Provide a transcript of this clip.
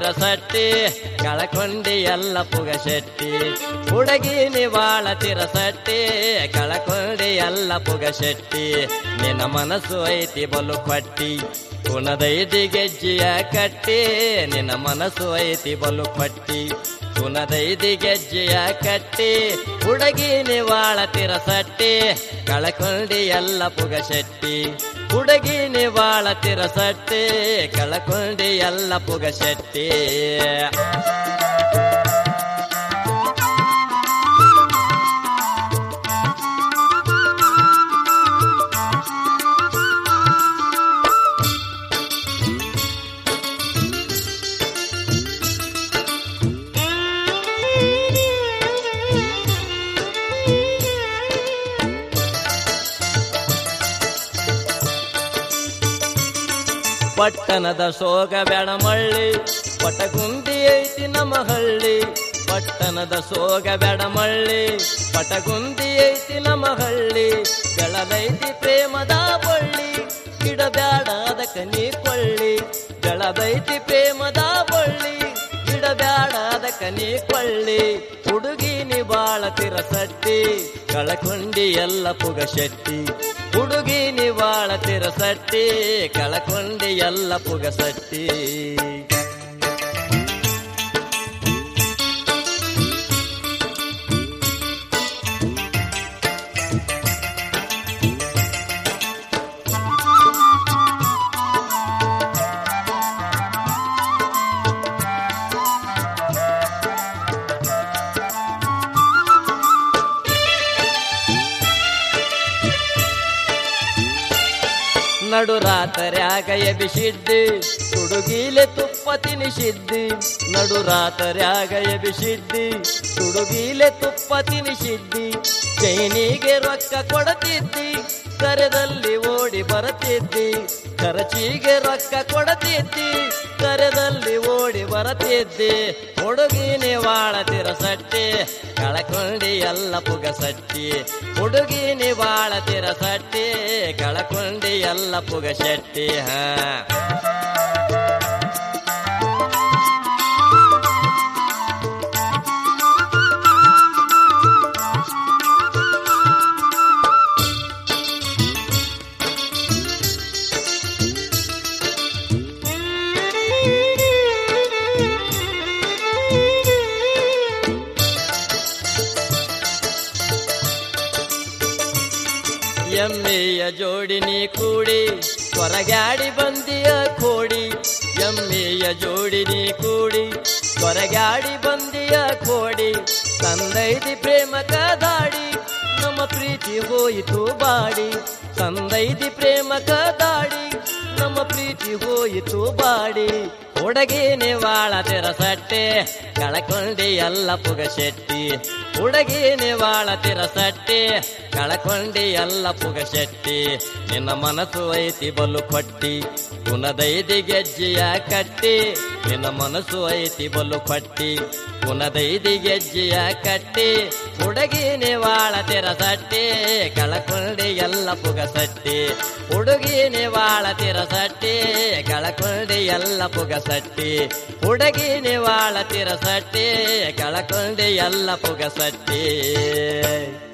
ತಿರಸಟ್ಟಿ ಕಳಕೊಂಡಿ ಎಲ್ಲ ಪುಗಶೆಟ್ಟಿ ಹುಡುಗಿ ನಿವಾಳ ತಿರಸಟ್ಟಿ ಕಳಕೊಂಡಿ ಎಲ್ಲ ಪುಗಶೆಟ್ಟಿ ನಿನ್ನ ಮನಸ್ಸು ಐತಿ ಬಲು ಪಟ್ಟಿ ಕುಣದೈದಿ ಗೆಜ್ಜಿಯ ಕಟ್ಟಿ ನಿನ್ನ ಮನಸ್ಸು ಐತಿ ಬಲು ಪಟ್ಟಿ ಕುಣದೈದಿ ಗೆಜ್ಜಿಯ ಕಟ್ಟಿ ಹುಡುಗಿ ನಿವಾಳ ತಿರಸಟ್ಟಿ ಕಳಕೊಂಡಿ ಎಲ್ಲ ಪುಗಶೆಟ್ಟಿ ಹುಡುಗಿ ನಿವಾಳ ತಿರಸಟ್ಟಿ ಕಳಕೊಂಡಿ ಎಲ್ಲ ಪುಗಶೆಟ್ಟಿ ಪಟ್ಟಣದ ಸೋಗ ಬೆಡಮಳ್ಳಿ ಪಟಗುಂದಿ ಐತಿ ನಮ್ಮ ಹಳ್ಳಿ ಪಟ್ಟಣದ ಸೋಗ ಬೆಡಮಳ್ಳಿ ಪಟಗುಂದಿ ಐತಿ ನಮ್ಮ ಹಳ್ಳಿ ಬೆಳದೈತಿ ಪ್ರೇಮದ ಬಳ್ಳಿ ಗಿಡಬ್ಯಾಡ ಅದಕ್ಕ ಕೊಳ್ಳಿ ಬೆಳದೈತಿ ಪ್ರೇಮದ ಬಳ್ಳಿ ಗಿಡಬ್ಯಾಡ ಅದಕ್ಕ ಕೊಳ್ಳಿ ಹುಡುಗಿ ನಿವಾಳ ತಿರಸಟ್ಟಿ ಕಳಕೊಂಡಿ ಎಲ್ಲ ಪುಗಶೆಟ್ಟಿ ಹುಡುಗಿ ನಿವಾಳ ತಿರಸಟ್ಟಿ ಕಳಕೊಂಡಿ ಎಲ್ಲ ಪುಗಸಟ್ಟಿ ನಡು ರಾತ್ರ್ಯಾಗ ಎಬಿಸಿದ್ದಿ ತುಡುಗಿಲೆ ತುಪ್ಪ ತಿನಿಸಿದ್ದಿ ನಡು ರಾತ್ರ್ಯಾಗ ಎಬಿಸಿದ್ದಿ ತುಡುಗಿಲೆ ತುಪ್ಪ ತಿನಿಸಿದ್ದಿ ಚೈನಿಗೆ ರೊಕ್ಕ ಕೊಡತಿದ್ದಿ ಕರೆದಲ್ಲಿ ಓಡಿ ಬರತಿದ್ದಿ ಖರ್ಚಿಗೆ ರೊಕ್ಕ ಕೊಡತಿದ್ದಿ ಕರೆದಲ್ಲಿ ಓಡಿ ಬರತಿದ್ದಿ ಹುಡುಗಿ ನಿವಾಳ ತಿರಸಟ್ಟಿ ಕಳಕೊಂಡಿ ಎಲ್ಲ ಪುಗಸಟ್ಟಿ ಹುಡುಗಿ ನಿವಾಳ ತಿರಸಟ್ಟಿ ಕಳಕೊಂಡಿ ಎಲ್ಲ ಪುಗಶೆಟ್ಟಿ ಎಮ್ಮೆಯ ಜೋಡಿ ನೀ ಕೂಡಿ ಹೊರಗಾಡಿ ಬಂದಿಯ ಕೋಡಿ ಎಮ್ಮೆಯ ಜೋಡಿ ನೀ ಕೂಡಿ ಹೊರಗಾಡಿ ಬಂದಿಯ ಕೋಡಿ ತಂದೈದಿ ಪ್ರೇಮ ಕದಾಡಿ ನಮ್ಮ ಪ್ರೀತಿ ಹೋಯಿತು ಬಾಡಿ ತಂದೈದಿ ಪ್ರೇಮ ಕದಾಡಿ ನಮ್ಮ ಪ್ರೀತಿ ಹೋಯಿತು ಬಾಡಿ ಹುಡುಗಿ ನಿವಾಳ ತಿರಸಟ್ಟಿ ಕಳಕೊಂಡಿ ಎಲ್ಲ ಪುಗಶೆಟ್ಟಿ ಹುಡುಗಿ ನಿವಾಳ ತಿರಸಟ್ಟಿ ಕಳಕೊಂಡಿ ಎಲ್ಲ ಪುಗಶೆಟ್ಟಿ ನಿನ್ನ ಮನಸ್ಸು ಐತಿ ಬಲು ಪಟ್ಟಿ ಕುಣದೈದಿ ಗೆಜ್ಜಿಯ ಕಟ್ಟಿ ನಿನ್ನ ಮನಸ್ಸು ಐತಿ ಬಲು ಪಟ್ಟಿ ಕುಣದೈದಿ ಗೆಜ್ಜಿಯ ಕಟ್ಟಿ ಹುಡುಗಿ ನಿವಾಳ ತಿರಸಟ್ಟಿ ಕಳಕೊಂಡಿ ಎಲ್ಲ ಪುಗಸಟ್ಟಿ ಹುಡುಗಿ ನಿವಾಳ ತಿರಸಟ್ಟಿ ಕಳಕೊಂಡಿ ಎಲ್ಲ ಪುಗಸಟ್ಟಿ ಹುಡುಗಿ ನಿವಾಳ ತಿರಸಟ್ಟಿ ಕಳಕೊಂಡಿ ಎಲ್ಲ ಪುಗಸಟ್ಟಿ